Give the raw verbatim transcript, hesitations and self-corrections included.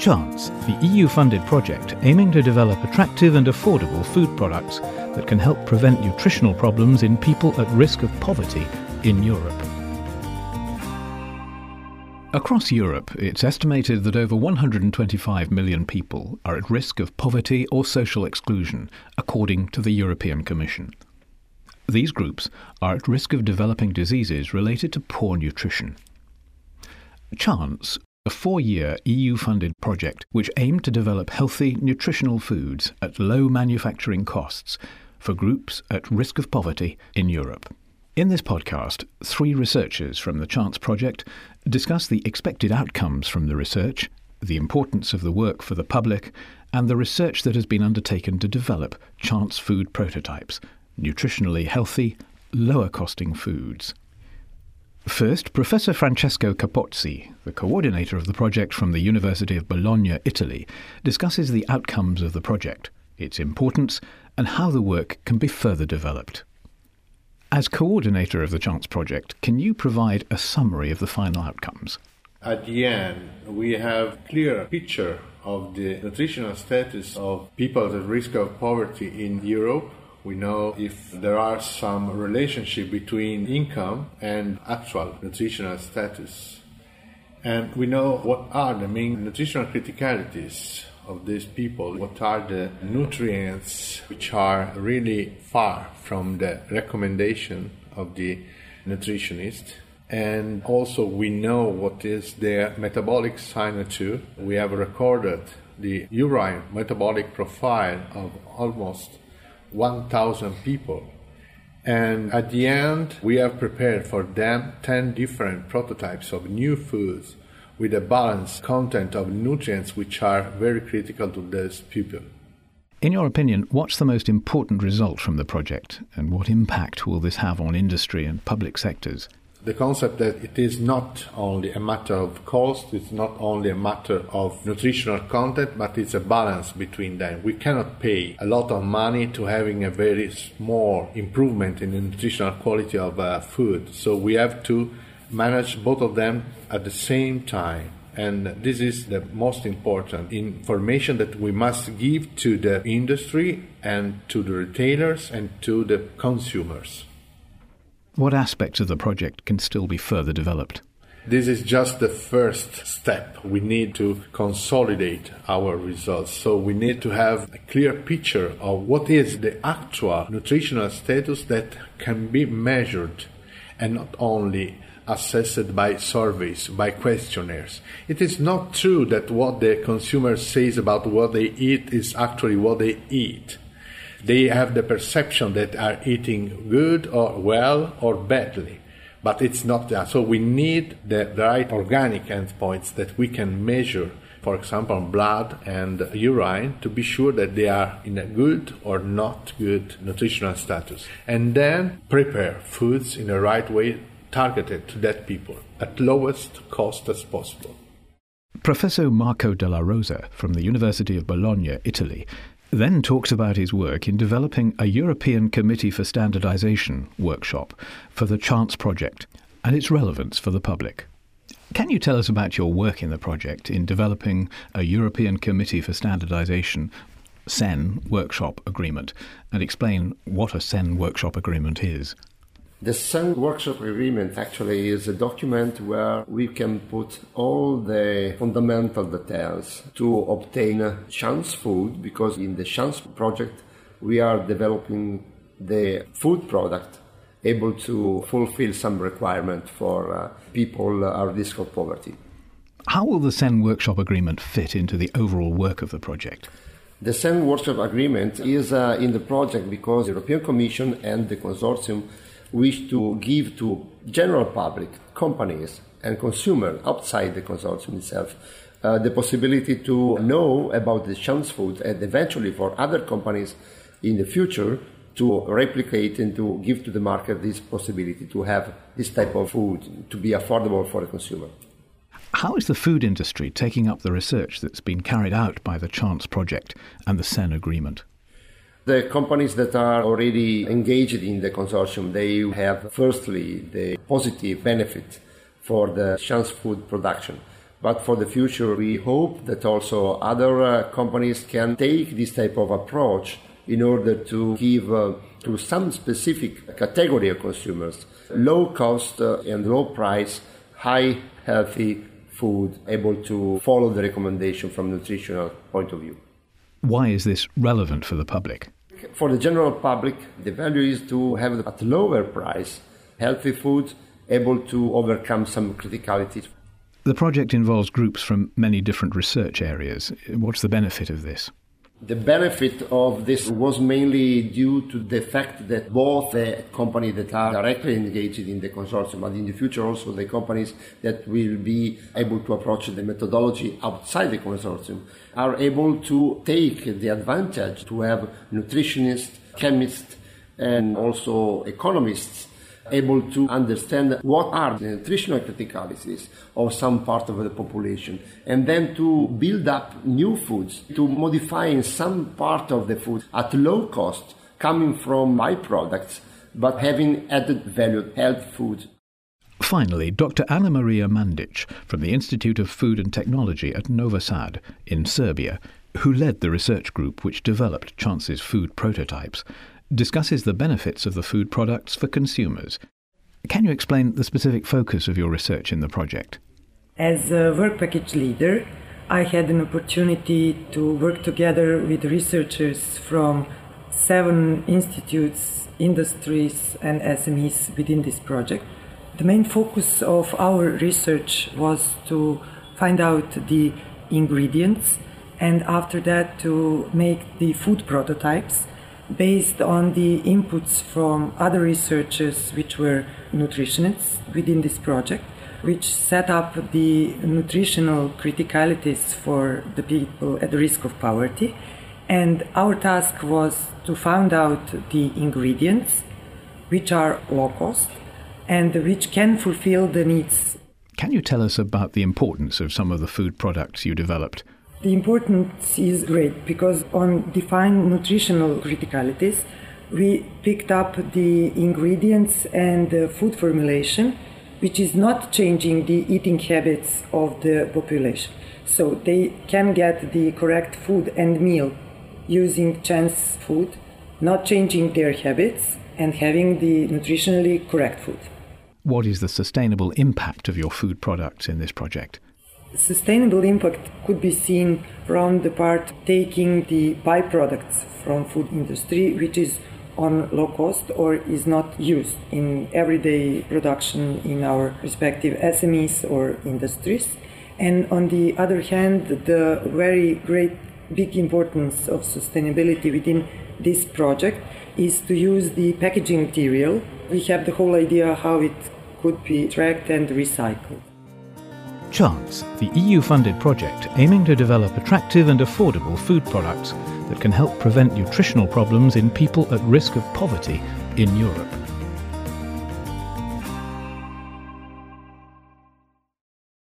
Chance, the E U-funded project aiming to develop attractive and affordable food products that can help prevent nutritional problems in people at risk of poverty in Europe. Across Europe, it's estimated that over one hundred twenty-five million people are at risk of poverty or social exclusion, according to the European Commission. These groups are at risk of developing diseases related to poor nutrition. Chance, a four-year E U-funded project which aimed to develop healthy, nutritional foods at low manufacturing costs for groups at risk of poverty in Europe. In this podcast, three researchers from the Chance project discuss the expected outcomes from the research, the importance of the work for the public, and the research that has been undertaken to develop Chance food prototypes, nutritionally healthy, lower-costing foods. First, Professor Francesco Capozzi, the coordinator of the project from the University of Bologna, Italy, discusses the outcomes of the project, its importance, and how the work can be further developed. As coordinator of the Chance project, can you provide a summary of the final outcomes? At the end, we have a clear picture of the nutritional status of people at risk of poverty in Europe. We know if there are some relationship between income and actual nutritional status. And we know what are the main nutritional criticalities of these people, what are the nutrients which are really far from the recommendation of the nutritionist. And also we know what is their metabolic signature. We have recorded the urine metabolic profile of almost one thousand people. And at the end, we have prepared for them ten different prototypes of new foods with a balanced content of nutrients which are very critical to these people. In your opinion, what's the most important result from the project, and what impact will this have on industry and public sectors? The concept that it is not only a matter of cost, it's not only a matter of nutritional content, but it's a balance between them. We cannot pay a lot of money to having a very small improvement in the nutritional quality of uh, food. So we have to manage both of them at the same time. And this is the most important information that we must give to the industry and to the retailers and to the consumers. What aspects of the project can still be further developed? This is just the first step. We need to consolidate our results. So we need to have a clear picture of what is the actual nutritional status that can be measured and not only assessed by surveys, by questionnaires. It is not true that what the consumer says about what they eat is actually what they eat. They have the perception that they are eating good or well or badly, but it's not that. So we need the right organic endpoints that we can measure, for example, blood and urine, to be sure that they are in a good or not good nutritional status. And then prepare foods in the right way, targeted to that people, at lowest cost as possible. Professor Marco Della Rosa from the University of Bologna, Italy, then talks about his work in developing a European Committee for Standardization workshop for the Chance project and its relevance for the public. Can you tell us about your work in the project in developing a European Committee for Standardization S E N workshop agreement and explain what a S E N workshop agreement is? The S E N Workshop Agreement actually is a document where we can put all the fundamental details to obtain Chance food, because in the Chance project we are developing the food product able to fulfill some requirement for uh, people at risk of poverty. How will the S E N Workshop Agreement fit into the overall work of the project? The S E N Workshop Agreement is uh, in the project because the European Commission and the consortium wish to give to general public, companies and consumers outside the consortium itself uh, the possibility to know about the Chance food, and eventually for other companies in the future to replicate and to give to the market this possibility to have this type of food to be affordable for the consumer. How is the food industry taking up the research that's been carried out by the Chance project and the S E N agreement? The companies that are already engaged in the consortium, they have firstly the positive benefit for the Chance food production, But for the future, we hope that also other uh, companies can take this type of approach in order to give uh, to some specific category of consumers low cost uh, and low price, high healthy food, able to follow the recommendation from a nutritional point of view. Why is this relevant for the public? For the general public, the value is to have at lower price healthy food able to overcome some criticalities. The project involves groups from many different research areas. What's the benefit of this? The benefit of this was mainly due to the fact that both the companies that are directly engaged in the consortium, but in the future also the companies that will be able to approach the methodology outside the consortium, are able to take the advantage to have nutritionists, chemists, and also economists able to understand what are the nutritional criticalities of some part of the population, and then to build up new foods, to modify in some part of the food at low cost, coming from byproducts, but having added value, health food. Finally, Doctor Anna Maria Mandic from the Institute of Food and Technology at Novi Sad in Serbia, who led the research group which developed Chance's food prototypes, discusses the benefits of the food products for consumers. Can you explain the specific focus of your research in the project? As a work package leader, I had an opportunity to work together with researchers from seven institutes, industries and S M Es within this project. The main focus of our research was to find out the ingredients and after that to make the food prototypes based on the inputs from other researchers which were nutritionists within this project, which set up the nutritional criticalities for the people at the risk of poverty. And our task was to find out the ingredients which are low cost and which can fulfill the needs. Can you tell us about the importance of some of the food products you developed? The importance is great because on defined nutritional criticalities, we picked up the ingredients and the food formulation, which is not changing the eating habits of the population. So they can get the correct food and meal using Chance food, not changing their habits and having the nutritionally correct food. What is the sustainable impact of your food products in this project? Sustainable impact could be seen from the part taking the byproducts from food industry, which is on low cost or is not used in everyday production in our respective S M Es or industries. And on the other hand, the very great big importance of sustainability within this project is to use the packaging material. We have the whole idea how it could be tracked and recycled. Chance, the E U-funded project aiming to develop attractive and affordable food products that can help prevent nutritional problems in people at risk of poverty in Europe.